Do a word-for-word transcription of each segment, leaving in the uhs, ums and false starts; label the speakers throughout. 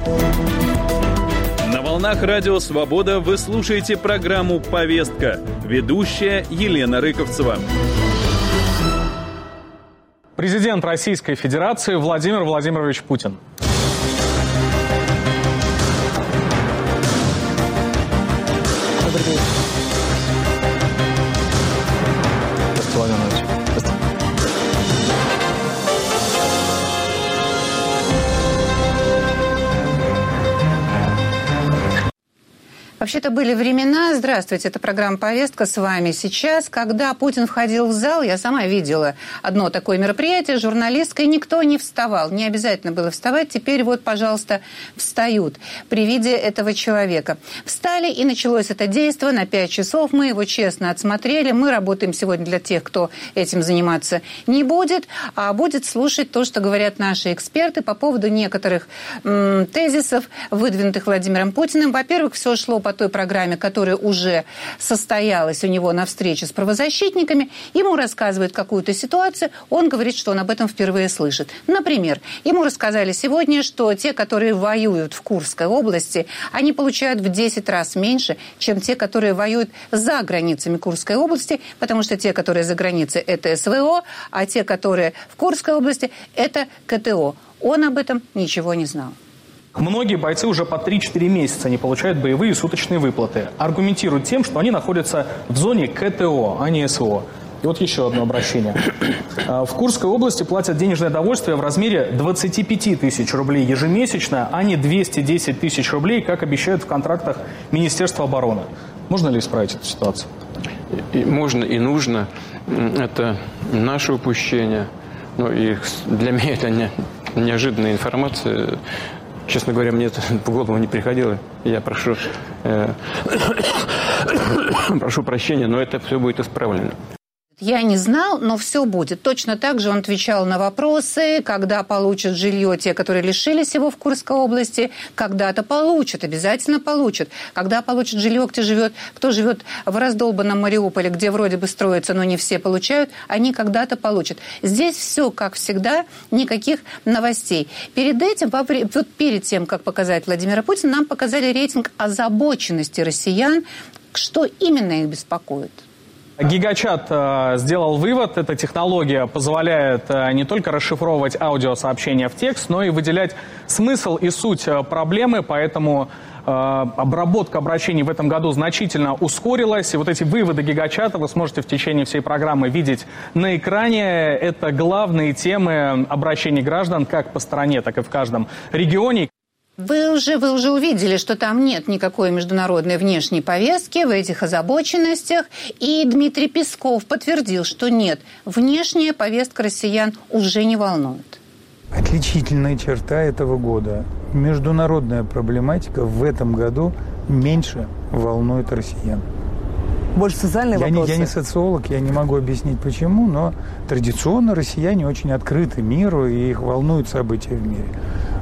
Speaker 1: На волнах Радио Свобода вы слушаете программу «Повестка». Ведущая Елена Рыковцева.
Speaker 2: Президент Российской Федерации Владимир Владимирович Путин. Добрый день. Здравствуйте, Владимир Владимирович. Здравствуйте.
Speaker 3: Вообще-то были времена, здравствуйте, это программа «Повестка» с вами сейчас, когда Путин входил в зал, я сама видела одно такое мероприятие, журналистка, и никто не вставал, не обязательно было вставать, теперь вот, пожалуйста, встают при виде этого человека. Встали, и началось это действо на пять часов, мы его честно отсмотрели, мы работаем сегодня для тех, кто этим заниматься не будет, а будет слушать то, что говорят наши эксперты по поводу некоторых м- тезисов, выдвинутых Владимиром Путиным. Во-первых, все шло по той программе, которая уже состоялась у него на встрече с правозащитниками. Ему рассказывают какую-то ситуацию, он говорит, что он об этом впервые слышит. Например, ему рассказали сегодня, что те, которые воюют в Курской области, они получают в десять раз меньше, чем те, которые воюют за границами Курской области, потому что те, которые за границей, это СВО, а те, которые в Курской области, это КТО. Он об этом ничего не знал.
Speaker 2: Многие бойцы уже по три-четыре месяца не получают боевые суточные выплаты. Аргументируют тем, что они находятся в зоне КТО, а не СВО. И вот еще одно обращение. В Курской области платят денежное довольствие в размере двадцать пять тысяч рублей ежемесячно, а не двести десять тысяч рублей, как обещают в контрактах Министерства обороны. Можно ли исправить эту ситуацию?
Speaker 4: И можно и нужно. Это наше упущение. Ну, и для меня это не, неожиданная информация. Честно говоря, мне это в голову не приходило. Я прошу, э, прошу прощения, но это все будет исправлено.
Speaker 3: Я не знал, но все будет. Точно так же он отвечал на вопросы, когда получат жилье те, которые лишились его в Курской области, когда-то получат, обязательно получат. Когда получат жилье, кто живет, кто живет в раздолбанном Мариуполе, где вроде бы строится, но не все получают, они когда-то получат. Здесь все, как всегда, никаких новостей. Перед этим, вот перед тем, как показать Владимира Путина, нам показали рейтинг озабоченности россиян, что именно их беспокоит.
Speaker 2: Гигачат э, сделал вывод, эта технология позволяет э, не только расшифровывать аудиосообщения в текст, но и выделять смысл и суть э, проблемы, поэтому э, обработка обращений в этом году значительно ускорилась. И вот эти выводы Гигачата вы сможете в течение всей программы видеть на экране. Это главные темы обращений граждан как по стране, так и в каждом регионе.
Speaker 3: Вы уже, вы уже увидели, что там нет никакой международной внешней повестки в этих озабоченностях. И Дмитрий Песков подтвердил, что нет, внешняя повестка россиян уже не волнует.
Speaker 5: Отличительная черта этого года. Международная проблематика в этом году меньше волнует россиян.
Speaker 6: Больше социальные
Speaker 5: я
Speaker 6: вопросы?
Speaker 5: Не, я не социолог, я не могу объяснить почему, но традиционно россияне очень открыты миру, и их волнуют события в мире.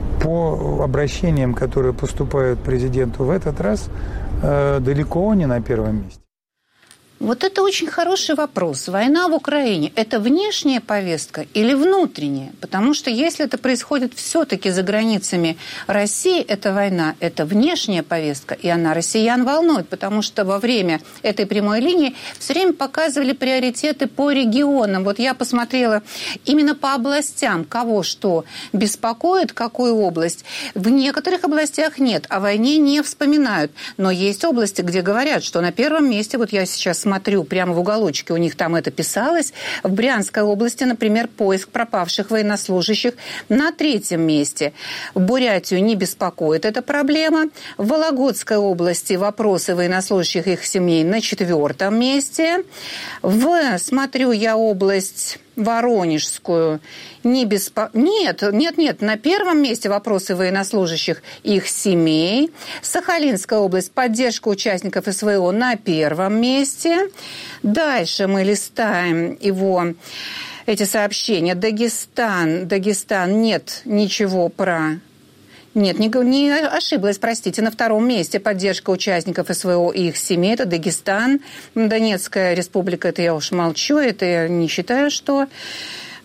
Speaker 5: По обращениям, которые поступают президенту в этот раз, э, далеко не на первом месте.
Speaker 3: Вот это очень хороший вопрос. Война в Украине – это внешняя повестка или внутренняя? Потому что если это происходит все-таки за границами России, эта война – это внешняя повестка, и она россиян волнует, потому что во время этой прямой линии все время показывали приоритеты по регионам. Вот я посмотрела именно по областям, кого что беспокоит, какую область. В некоторых областях нет, о войне не вспоминают. Но есть области, где говорят, что на первом месте, вот я сейчас смотрю, прямо в уголочке у них там это писалось. В Брянской области, например, поиск пропавших военнослужащих на третьем месте. В Бурятию не беспокоит эта проблема. В Вологодской области вопросы военнослужащих и их семей на четвертом месте. В, смотрю я, область Воронежскую не беспо... Нет, нет, нет, на первом месте вопросы военнослужащих и их семей. Сахалинская область, поддержка участников СВО на первом месте. Дальше мы листаем его, эти сообщения. Дагестан, Дагестан, нет ничего про... Нет, не, не ошиблась, простите. На втором месте поддержка участников СВО и их семей. Это Дагестан. Донецкая республика, это я уж молчу, это я не считаю, что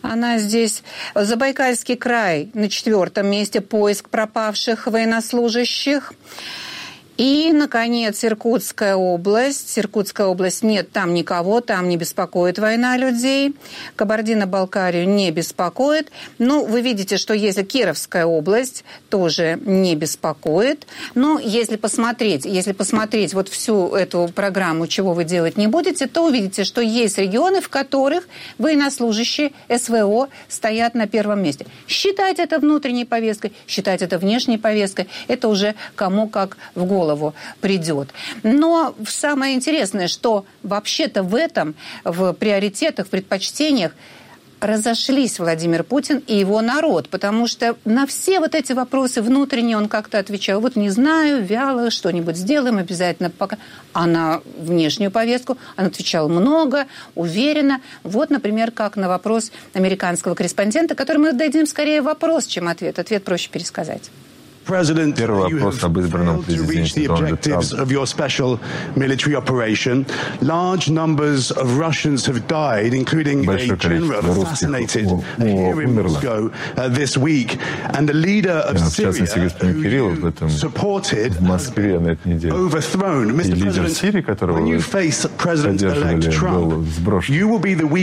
Speaker 3: Она здесь. Забайкальский край на четвертом месте. Поиск пропавших военнослужащих. И, наконец, Иркутская область. Иркутская область, нет, там никого, там не беспокоит война людей. Кабардино-Балкарию не беспокоит. Ну, вы видите, что если Кировская область тоже не беспокоит. Но если посмотреть, если посмотреть вот всю эту программу, чего вы делать не будете, то увидите, что есть регионы, в которых военнослужащие СВО стоят на первом месте. Считать это внутренней повесткой, считать это внешней повесткой, это уже кому как в голову придет. Но самое интересное, что вообще-то в этом, в приоритетах, в предпочтениях разошлись Владимир Путин и его народ, потому что на все вот эти вопросы внутренние он как-то отвечал, вот не знаю, вяло, что-нибудь сделаем, обязательно пока. А на внешнюю повестку он отвечал много, уверенно. Вот, например, как на вопрос американского корреспондента, который мы дадим скорее вопрос, чем ответ. Ответ проще пересказать.
Speaker 7: Первый вопрос об избранном президенте Дональде Трампе. Большое количество русских умерло. В частности, господин Кириллов в, этом, в Москве на этой неделе. И лидер Сирии, которого вы поддерживали, был сброшен.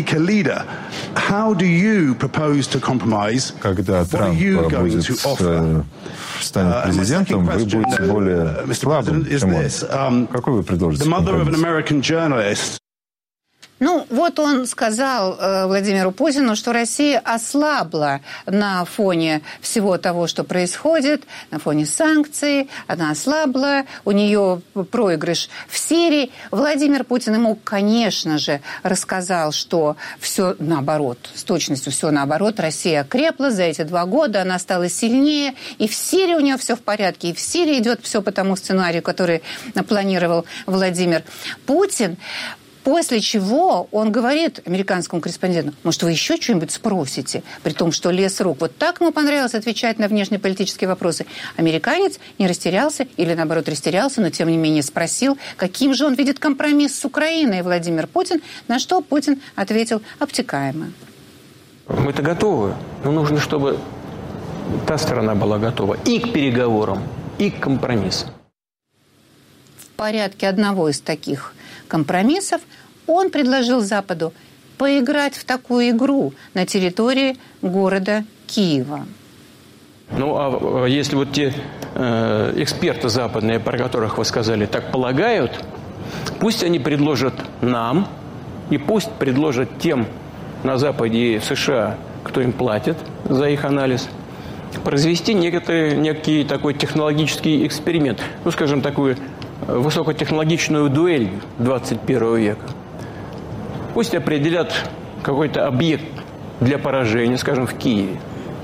Speaker 7: Когда Трамп будет станет президентом, вы будете более слабым, чем он. Какой вы предложите компромисс?
Speaker 3: Ну, вот он сказал э, Владимиру Путину, что Россия ослабла на фоне всего того, что происходит, на фоне санкций, она ослабла, у нее проигрыш в Сирии. Владимир Путин ему, конечно же, рассказал, что все наоборот, с точностью все наоборот, Россия окрепла за эти два года, она стала сильнее, и в Сирии у нее все в порядке, и в Сирии идет все по тому сценарию, который планировал Владимир Путин. После чего он говорит американскому корреспонденту, может, вы еще что-нибудь спросите, при том, что лес рук. Вот так ему понравилось отвечать на внешнеполитические вопросы. Американец не растерялся, или наоборот растерялся, но тем не менее спросил, каким же он видит компромисс с Украиной, Владимир Путин, на что Путин ответил обтекаемо.
Speaker 4: Мы-то готовы, но нужно, чтобы та сторона была готова и к переговорам, и к компромиссам.
Speaker 3: В порядке одного из таких компромиссов он предложил Западу поиграть в такую игру на территории города Киева.
Speaker 4: Ну, а если вот те э, эксперты западные, про которых вы сказали, так полагают, пусть они предложат нам, и пусть предложат тем на Западе и в США, кто им платит за их анализ, произвести некоторый, некий такой технологический эксперимент, ну, скажем, такую высокотехнологичную дуэль двадцать первого века. Пусть определят какой-то объект для поражения, скажем, в Киеве.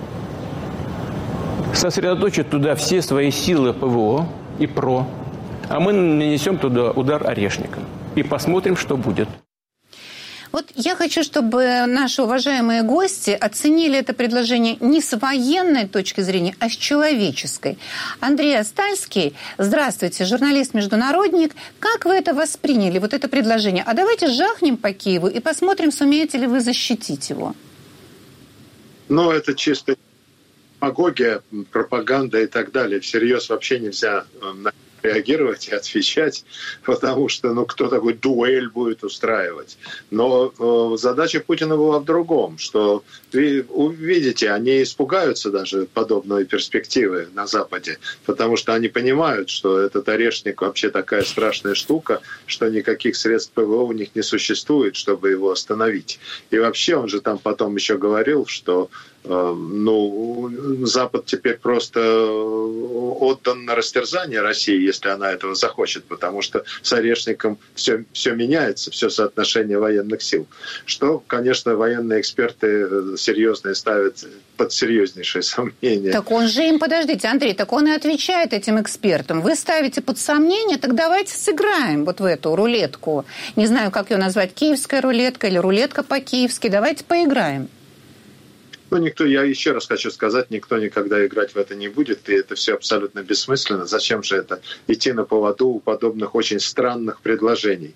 Speaker 4: Сосредоточат туда все свои силы ПВО и ПРО, а мы нанесем туда удар орешником и посмотрим, что будет.
Speaker 3: Вот я хочу, чтобы наши уважаемые гости оценили это предложение не с военной точки зрения, а с человеческой. Андрей Остальский, здравствуйте, журналист-международник. Как вы это восприняли, вот это предложение? А давайте жахнем по Киеву и посмотрим, сумеете ли вы защитить его.
Speaker 8: Ну, это чисто демагогия, пропаганда и так далее. Всерьез вообще нельзя на реагировать и отвечать, потому что, ну, кто такой дуэль будет устраивать. Но э, задача Путина была в другом, что, вы увидите, они испугаются даже подобной перспективы на Западе, потому что они понимают, что этот орешник вообще такая страшная штука, что никаких средств ПВО у них не существует, чтобы его остановить. И вообще он же там потом еще говорил, что ну, Запад теперь просто отдан на растерзание России, если она этого захочет, потому что с орешником все, все меняется, все соотношение военных сил. Что, конечно, военные эксперты серьезные ставят под серьезнейшее сомнение.
Speaker 3: Так он же им, подождите, Андрей, так он и отвечает этим экспертам. Вы ставите под сомнение, так давайте сыграем вот в эту рулетку. Не знаю, как ее назвать, киевская рулетка или рулетка по-киевски. Давайте поиграем.
Speaker 8: Ну, никто, я еще раз хочу сказать, никто никогда играть в это не будет, и это все абсолютно бессмысленно. Зачем же это идти на поводу у подобных очень странных предложений,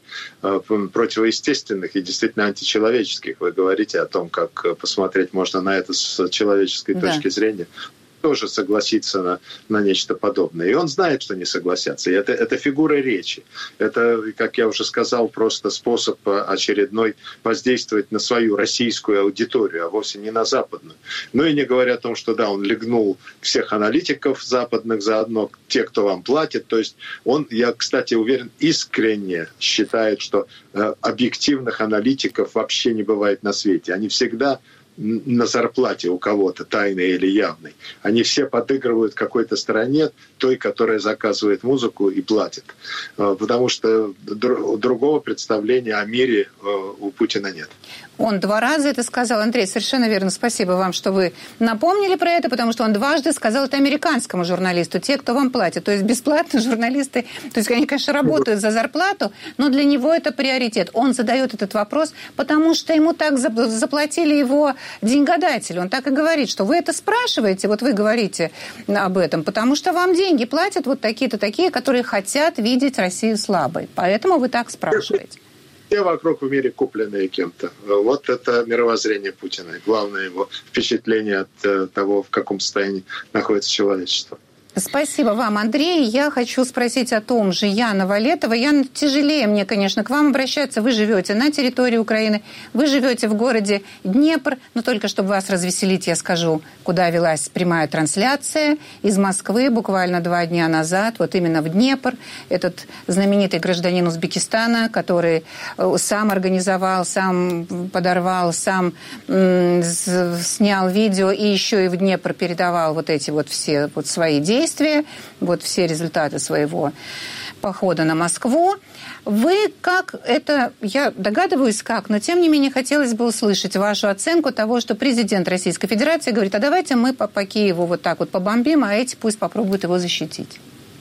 Speaker 8: противоестественных и действительно античеловеческих? Вы говорите о том, как посмотреть можно на это с человеческой да. точки зрения. Тоже согласиться на, на нечто подобное. И он знает, что не согласятся. И это, это фигура речи. Это, как я уже сказал, просто способ очередной воздействовать на свою российскую аудиторию, а вовсе не на западную. Ну и не говоря о том, что да, он легнул всех аналитиков западных заодно, те, кто вам платит. То есть он, я, кстати, уверен, искренне считает, что э, объективных аналитиков вообще не бывает на свете. Они всегда на зарплате у кого-то, тайной или явной. Они все подыгрывают какой-то стороне, той, которая заказывает музыку и платит. Потому что другого представления о мире у Путина нет.
Speaker 3: Он два раза это сказал. Андрей, совершенно верно. Спасибо вам, что вы напомнили про это, потому что он дважды сказал это американскому журналисту, те, кто вам платит. То есть бесплатно журналисты, то есть они, конечно, работают за зарплату, но для него это приоритет. Он задает этот вопрос, потому что ему так заплатили его деньгодатели. Он так и говорит, что вы это спрашиваете, вот вы говорите об этом, потому что вам деньги платят вот такие-то такие, которые хотят видеть Россию слабой. Поэтому вы так спрашиваете.
Speaker 8: Все вокруг в мире купленные кем-то. Вот это мировоззрение Путина. Главное его впечатление от того, в каком состоянии находится человечество.
Speaker 3: Спасибо вам, Андрей. Я хочу спросить о том же Яна Валетова. Ян, тяжелее мне, конечно, к вам обращаться. Вы живете на территории Украины, вы живете в городе Днепр. Но только чтобы вас развеселить, я скажу, куда велась прямая трансляция из Москвы буквально два дня назад. Вот именно в Днепр. Этот знаменитый гражданин Узбекистана, который сам организовал, сам подорвал, сам м- снял видео и еще и в Днепр передавал вот эти вот все вот свои действия. Действия, вот все результаты своего похода на Москву. Вы как это, я догадываюсь как, но тем не менее хотелось бы услышать вашу оценку того, что президент Российской Федерации говорит, а давайте мы по, по Киеву вот так вот побомбим, а эти пусть попробуют его защитить.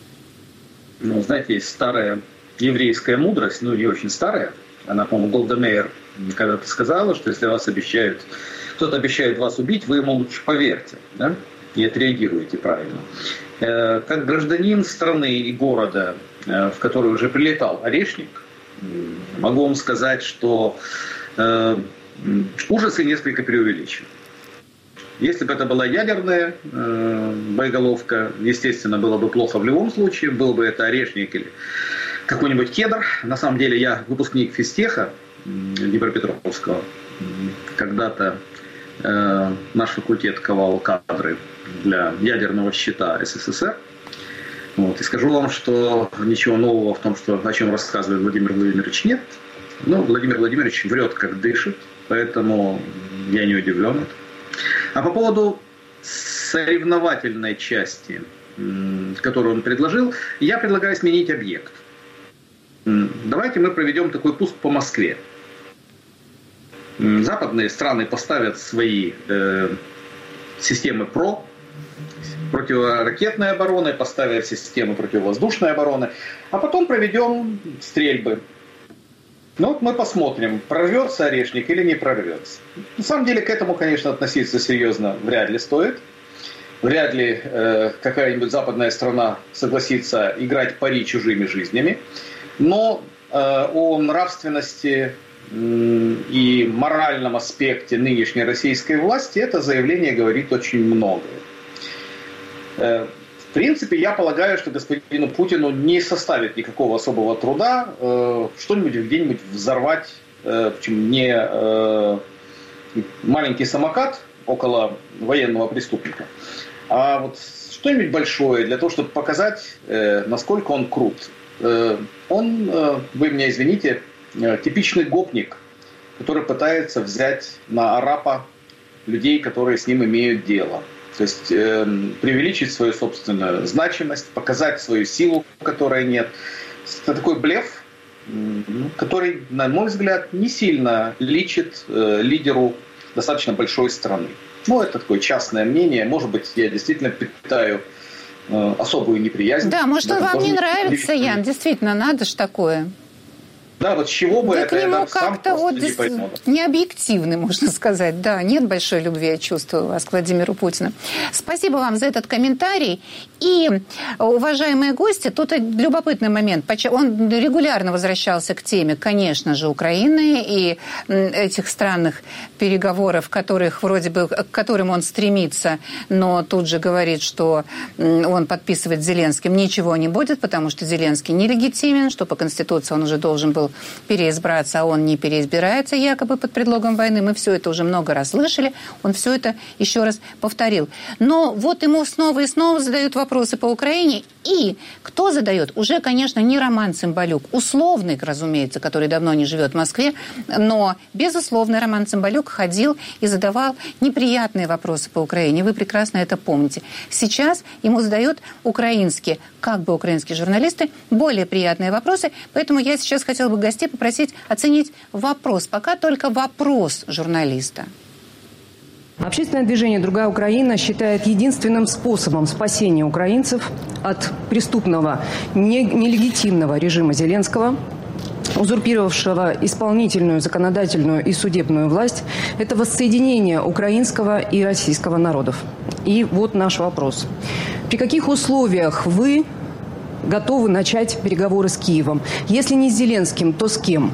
Speaker 9: Ну, знаете, есть старая еврейская мудрость, ну, не очень старая, она, по-моему, Голда Меир когда-то сказала, что если вас обещают, кто-то обещает вас убить, вы ему лучше поверьте, да? И отреагируете правильно. Как гражданин страны и города, в который уже прилетал Орешник, могу вам сказать, что ужасы несколько преувеличены. Если бы это была ядерная боеголовка, естественно, было бы плохо в любом случае, был бы это Орешник или какой-нибудь Кедр. На самом деле я выпускник физтеха Днепропетровского. Когда-то наш факультет ковал кадры для ядерного щита СССР. Вот. И скажу вам, что ничего нового в том, что, о чем рассказывает Владимир Владимирович, нет. Но Владимир Владимирович врет, как дышит, поэтому я не удивлен. А по поводу соревновательной части, которую он предложил, я предлагаю сменить объект. Давайте мы проведем такой пуск по Москве. Западные страны поставят свои э, системы ПРО, противоракетной обороны, поставят системы противовоздушной обороны, а потом проведем стрельбы. Ну вот мы посмотрим, прорвется Орешник или не прорвется. На самом деле к этому, конечно, относиться серьезно вряд ли стоит. Вряд ли э, какая-нибудь западная страна согласится играть пари чужими жизнями. Но э, о нравственности и моральном аспекте нынешней российской власти это заявление говорит очень многое. В принципе, я полагаю, что господину Путину не составит никакого особого труда что-нибудь где-нибудь взорвать, причем не маленький самокат около военного преступника, а вот что-нибудь большое для того, чтобы показать, насколько он крут. Он, вы меня извините, типичный гопник, который пытается взять на арапа людей, которые с ним имеют дело. То есть э, преувеличить свою собственную значимость, показать свою силу, которой нет. Это такой блеф, который, на мой взгляд, не сильно личит э, лидеру достаточно большой страны. Ну, это такое частное мнение. Может быть, я действительно питаю э, особую неприязнь.
Speaker 3: Да, может, он вам не нравится, Ян. Действительно, надо ж такое.
Speaker 9: Да, вот с чего бы
Speaker 3: да
Speaker 9: это,
Speaker 3: к нему
Speaker 9: я сам
Speaker 3: как-то вот
Speaker 9: не пойму.
Speaker 3: Необъективный, можно сказать. Да, нет большой любви, я чувствую вас к Владимиру Путину. Спасибо вам за этот комментарий. И, уважаемые гости, тут любопытный момент. Он регулярно возвращался к теме, конечно же, Украины и этих странных переговоров, которых вроде бы, к которым он стремится, но тут же говорит, что он подписывать с Зеленским ничего не будет, потому что Зеленский нелегитимен, что по Конституции он уже должен был переизбраться, а он не переизбирается якобы под предлогом войны. Мы все это уже много раз слышали. Он все это еще раз повторил. Но вот ему снова и снова задают вопросы по Украине. И кто задает? Уже, конечно, не Роман Цымбалюк. Условный, разумеется, который давно не живет в Москве. Но, безусловно, Роман Цымбалюк ходил и задавал неприятные вопросы по Украине. Вы прекрасно это помните. Сейчас ему задают украинские, как бы украинские журналисты, более приятные вопросы. Поэтому я сейчас хотела бы гостей попросить оценить вопрос. Пока только вопрос журналиста.
Speaker 10: Общественное движение «Другая Украина» считает единственным способом спасения украинцев от преступного, не, нелегитимного режима Зеленского, узурпировавшего исполнительную, законодательную и судебную власть, это воссоединение украинского и российского народов. И вот наш вопрос. При каких условиях вы готовы начать переговоры с Киевом? Если не с Зеленским, то с кем?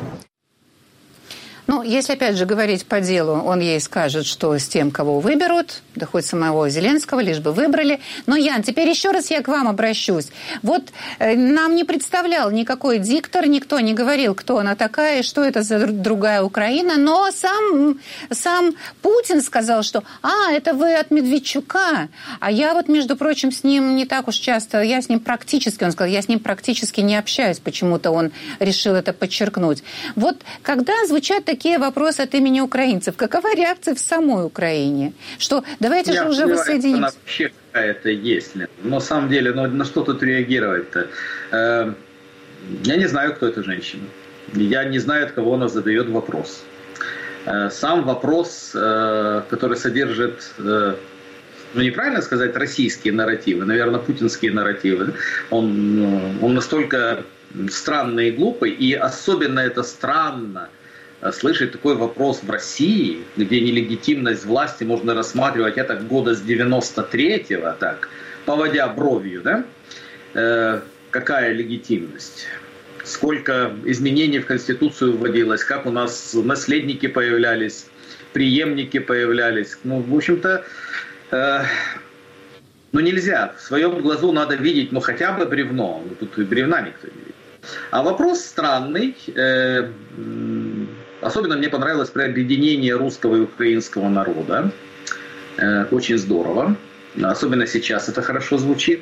Speaker 3: Ну, если, опять же, говорить по делу, он ей скажет, что с тем, кого выберут, да хоть самого Зеленского, лишь бы выбрали. Но, Ян, теперь еще раз я к вам обращусь. Вот э, нам не представлял никакой диктор, никто не говорил, кто она такая, что это за другая Украина, но сам, сам Путин сказал, что «А, это вы от Медведчука». А я вот, между прочим, с ним не так уж часто, я с ним практически, он сказал, я с ним практически не общаюсь, почему-то он решил это подчеркнуть. Вот когда звучат такие Такие вопросы от имени украинцев. Какова реакция в самой Украине? Что давайте
Speaker 9: Я
Speaker 3: же уже воссоединимся.
Speaker 9: Она вообще какая-то есть. Но на самом деле, ну, на что тут реагировать-то? Э, я не знаю, кто эта женщина. Я не знаю, от кого она задает вопрос. Э, сам вопрос, э, который содержит, э, ну, неправильно сказать, российские нарративы, наверное, путинские нарративы, он, он настолько странный и глупый, и особенно это странно слышать такой вопрос в России, где нелегитимность власти можно рассматривать это года с девяносто третьего, так, поводя бровью, да? Э, какая легитимность? Сколько изменений в Конституцию вводилось, как у нас наследники появлялись, преемники появлялись. Ну, в общем-то, э, ну нельзя. В своем глазу надо видеть, ну хотя бы бревно. Ну, тут и бревна никто не видит. А вопрос странный. Э, Особенно мне понравилось про объединение русского и украинского народа. Э, очень здорово. Особенно сейчас это хорошо звучит.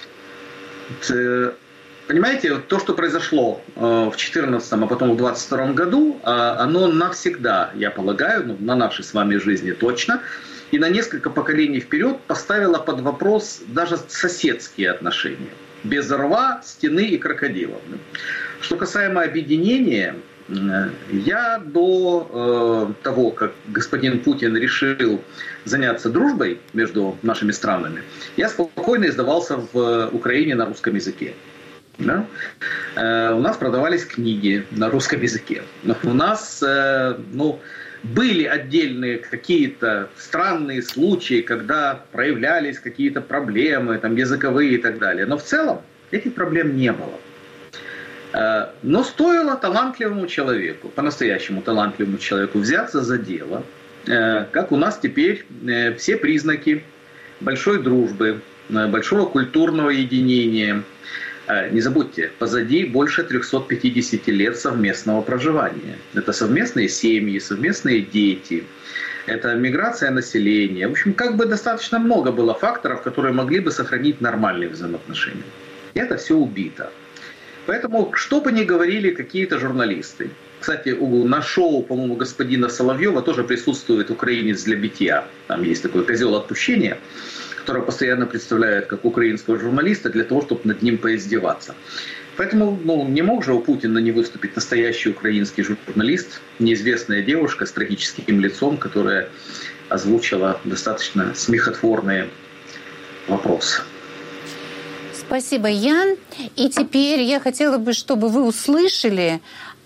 Speaker 9: Э, понимаете, то, что произошло э, в две тысячи четырнадцатом, а потом в две тысячи двадцать втором году, э, оно навсегда, я полагаю, ну, на нашей с вами жизни точно, и на несколько поколений вперед поставило под вопрос даже соседские отношения. Без рва, стены и крокодилов. Что касаемо объединения, я до э, того, как господин Путин решил заняться дружбой между нашими странами, я спокойно издавался в Украине на русском языке. Да? Э, у нас продавались книги на русском языке. У нас э, ну, были отдельные какие-то странные случаи, когда проявлялись какие-то проблемы там, языковые и так далее. Но в целом этих проблем не было. Но стоило талантливому человеку, по-настоящему талантливому человеку взяться за дело, как у нас теперь все признаки большой дружбы, большого культурного единения. Не забудьте, позади больше трехсот пятидесяти лет совместного проживания. Это совместные семьи, совместные дети, это миграция населения. В общем, как бы достаточно много было факторов, которые могли бы сохранить нормальные взаимоотношения. И это все убито. Поэтому, что бы ни говорили какие-то журналисты. Кстати, на шоу, по-моему, господина Соловьева тоже присутствует украинец для битья. Там есть такой козел отпущения, который постоянно представляет как украинского журналиста для того, чтобы над ним поиздеваться. Поэтому ну, не мог же у Путина не выступить настоящий украинский журналист, неизвестная девушка с трагическим лицом, которая озвучила достаточно смехотворные вопросы.
Speaker 3: Спасибо, Ян. И теперь я хотела бы, чтобы вы услышали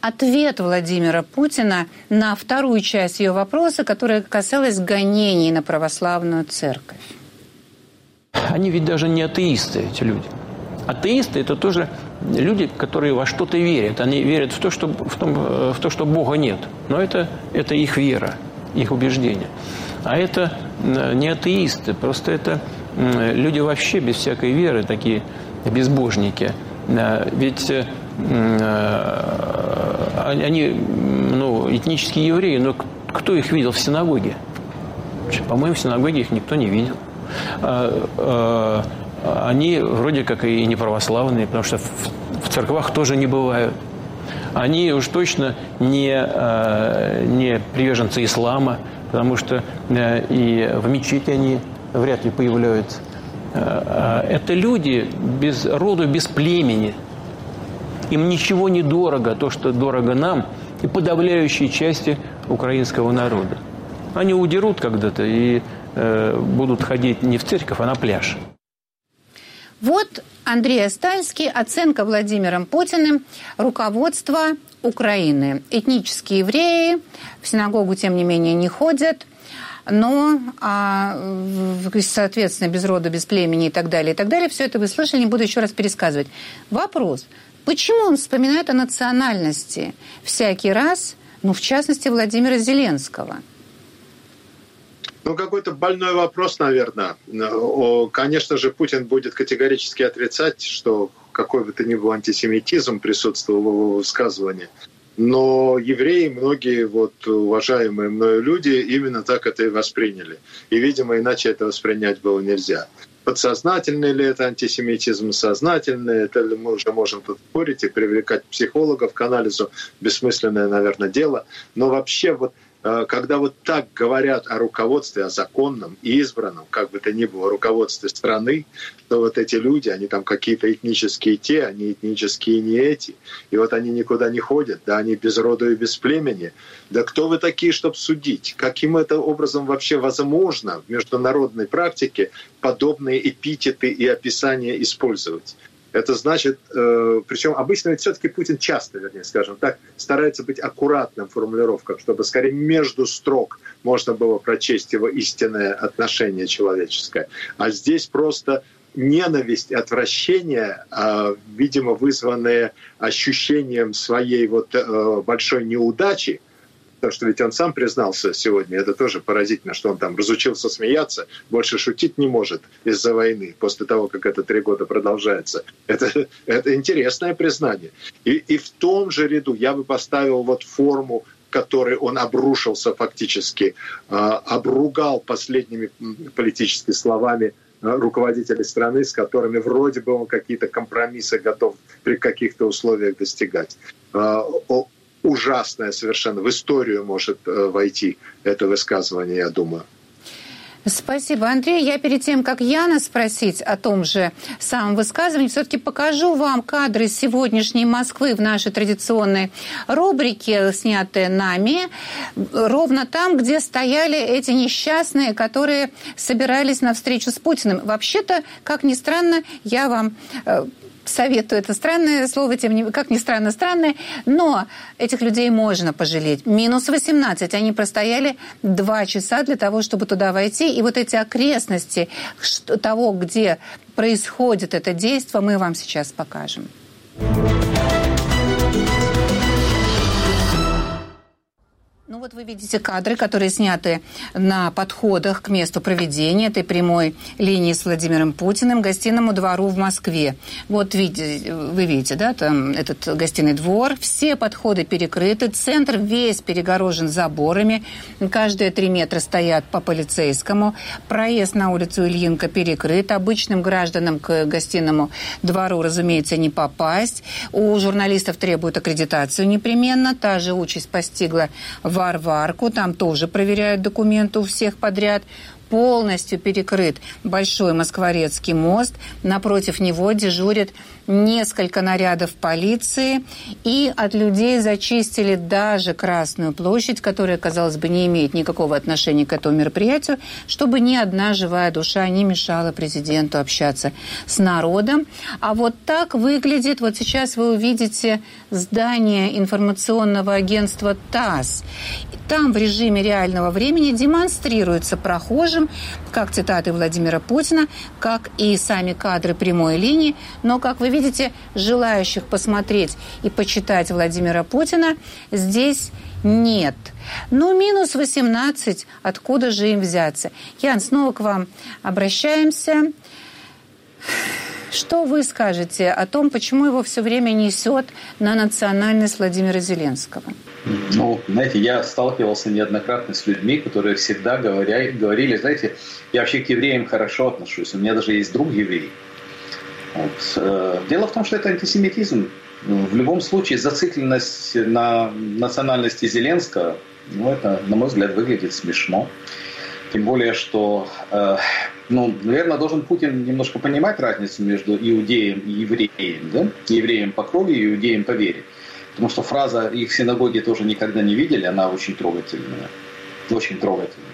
Speaker 3: ответ Владимира Путина на вторую часть ее вопроса, которая касалась гонений на православную церковь.
Speaker 4: Они ведь даже не атеисты, эти люди. Атеисты – это тоже люди, которые во что-то верят. Они верят в то, что, в том, в то, что Бога нет. Но это, это их вера, их убеждение. А это не атеисты, просто это люди вообще без всякой веры, такие безбожники. Ведь они, ну, этнические евреи, но кто их видел в синагоге? По-моему, в синагоге их никто не видел. Они вроде как и не православные, потому что в церквах тоже не бывают. Они уж точно не, не приверженцы ислама, потому что и в мечети они вряд ли появляются. Это люди без роду, без племени. Им ничего не дорого, то, что дорого нам и подавляющей части украинского народа. Они удерут когда-то и э, будут ходить не в церковь, а на пляж.
Speaker 3: Вот Андрей Астальский, оценка Владимиром Путиным руководства Украины. Этнические евреи в синагогу, тем не менее, не ходят, но, а, соответственно, без рода, без племени и так далее, и так далее. Все это вы слышали, не буду еще раз пересказывать. Вопрос. Почему он вспоминает о национальности всякий раз, ну, в частности, Владимира Зеленского?
Speaker 8: Ну, какой-то больной вопрос, наверное. Конечно же, Путин будет категорически отрицать, что какой бы то ни был антисемитизм присутствовал в его высказывании. Но евреи, многие вот уважаемые мною люди, именно так это и восприняли. И, видимо, иначе это воспринять было нельзя. Подсознательный ли это антисемитизм, сознательный, это ли мы уже можем тут спорить и привлекать психологов к анализу, бессмысленное, наверное, дело. Но вообще вот когда вот так говорят о руководстве, о законном и избранном, как бы то ни было, руководстве страны, то вот эти люди, они там какие-то этнические те, они этнические не эти. И вот они никуда не ходят, да, они без рода и без племени. Да кто вы такие, чтобы судить? Каким это образом вообще возможно в международной практике подобные эпитеты и описания использовать? Это значит, э, причем обычно ведь все-таки Путин часто, вернее, скажем так, старается быть аккуратным в формулировках, чтобы скорее между строк можно было прочесть его истинное отношение человеческое. А здесь просто ненависть, отвращение, э, видимо, вызванные ощущением своей вот э, большой неудачи. Потому что ведь он сам признался сегодня, это тоже поразительно, что он там разучился смеяться, больше шутить не может из-за войны, после того, как это три года продолжается. Это, это интересное признание. И, и в том же ряду я бы поставил вот форму, которой он обрушился фактически, э, обругал последними политическими словами руководителей страны, с которыми вроде бы он какие-то компромиссы готов при каких-то условиях достигать. Э, Ужасное совершенно. В историю может э, войти это высказывание, я думаю.
Speaker 3: Спасибо, Андрей. Я перед тем, как Яна спросить о том же самом высказывании, все-таки покажу вам кадры сегодняшней Москвы в нашей традиционной рубрике, снятые нами, ровно там, где стояли эти несчастные, которые собирались на встречу с Путиным. Вообще-то, как ни странно, я вам... Э, советую, это странное слово, тем не как ни странно, странное, но этих людей можно пожалеть. минус восемнадцать, они простояли два часа для того, чтобы туда войти, и вот эти окрестности того, где происходит это действие, мы вам сейчас покажем. Ну вот вы видите кадры, которые сняты на подходах к месту проведения этой прямой линии с Владимиром Путиным, гостиному двору в Москве. Вот видите, вы видите, да, там этот гостиный двор, все подходы перекрыты, центр весь перегорожен заборами, каждые три метра стоят по полицейскому, проезд на улицу Ильинка перекрыт, обычным гражданам к гостиному двору, разумеется, не попасть. У журналистов требуют аккредитацию непременно, та же участь постигла в Варварку, там тоже проверяют документы у всех подряд. полностью перекрыт Большой Москворецкий мост. Напротив него дежурят несколько нарядов полиции. И от людей зачистили даже Красную площадь, которая, казалось бы, не имеет никакого отношения к этому мероприятию, чтобы ни одна живая душа не мешала президенту общаться с народом. А вот так выглядит, вот сейчас вы увидите здание информационного агентства ТАСС. Там в режиме реального времени демонстрируется прохожим как цитаты Владимира Путина, как и сами кадры прямой линии. Но, как вы видите, желающих посмотреть и почитать Владимира Путина здесь нет. Ну, минус восемнадцать, откуда же им взяться? Ян, снова к вам обращаемся. Что вы скажете о том, почему его все время несет на национальность Владимира Зеленского?
Speaker 9: Ну, знаете, я сталкивался неоднократно с людьми, которые всегда говоря, говорили, знаете, я вообще к евреям хорошо отношусь, у меня даже есть друг еврей. Вот. Дело в том, что это антисемитизм. В любом случае зацикленность на национальности Зеленского, ну, это, на мой взгляд, выглядит смешно. Тем более, что, э, ну, наверное, должен Путин немножко понимать разницу между иудеем и евреем, да? Евреем по крови и иудеем по вере. Потому что фраза «их в синагоге тоже никогда не видели», она очень трогательная. Очень трогательная.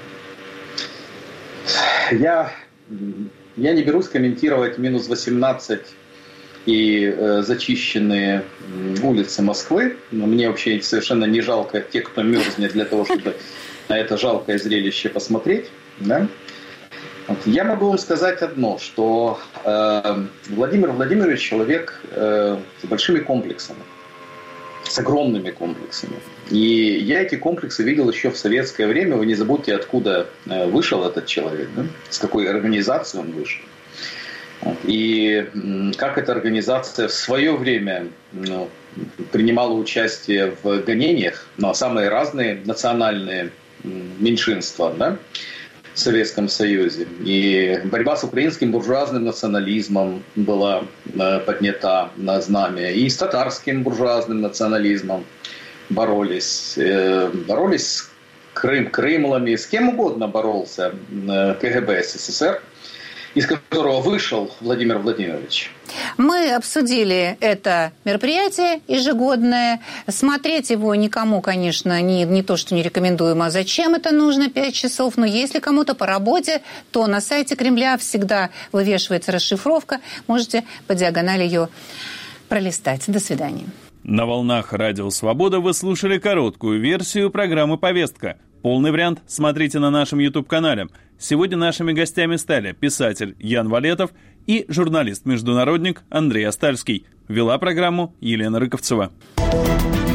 Speaker 9: Я, я не берусь комментировать минус восемнадцать и э, зачищенные улицы Москвы. Но мне вообще совершенно не жалко тех, кто мерзнет для того, чтобы на это жалкое зрелище посмотреть. Да? Вот. Я могу вам сказать одно, что э, Владимир Владимирович человек э, с большими комплексами, с огромными комплексами. И я эти комплексы видел еще в советское время. Вы не забудьте, откуда э, вышел этот человек, да? С какой организации он вышел. Вот. И э, как эта организация в свое время ну, принимала участие в гонениях на самые разные национальные меньшинства, да, в Советском Союзе. И борьба с украинским буржуазным национализмом была э, поднята на знамя. И с татарским буржуазным национализмом боролись. Э, боролись с Крым, крымлами, с кем угодно боролся э, КГБ СССР, из которого вышел Владимир Владимирович.
Speaker 3: Мы обсудили это мероприятие ежегодное. Смотреть его никому, конечно, не, не то, что не рекомендуем, а зачем это нужно пять часов. Но если кому-то по работе, то на сайте Кремля всегда вывешивается расшифровка. Можете по диагонали ее пролистать. До свидания.
Speaker 1: На волнах Радио Свобода вы слушали короткую версию программы «Повестка». Полный вариант смотрите на нашем YouTube-канале. Сегодня нашими гостями стали писатель Ян Валетов и журналист-международник Андрей Остальский. Вела программу Елена Рыковцева.